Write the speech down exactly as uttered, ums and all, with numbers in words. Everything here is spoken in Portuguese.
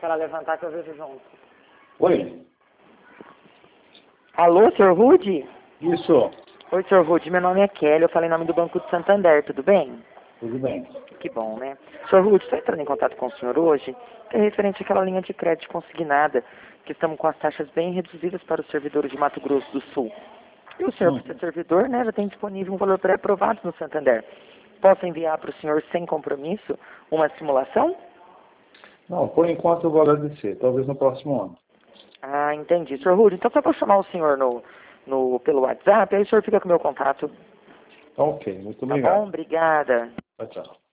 ela levantar que eu vejo junto. Oi. Alô, senhor Rude? Isso. Oi, senhor Rude, meu nome é Kelly, eu falei em nome do Banco de Santander, tudo bem? Tudo bem. Que bom, né? senhor Rude, estou entrando em contato com o senhor hoje, que é referente àquela linha de crédito consignada, que estamos com as taxas bem reduzidas para os servidores de Mato Grosso do Sul. E o senhor, Hum. por ser servidor, né, já tem disponível um valor pré-aprovado no Santander. Posso enviar para o senhor sem compromisso uma simulação? Não, por enquanto eu vou agradecer. Talvez no próximo ano. Ah, entendi. senhor Rude, então só vou chamar o senhor no, no, pelo WhatsApp, aí o senhor fica com o meu contato. Tá ok. Muito Tá obrigado. bom? Obrigada. Tchau, tchau.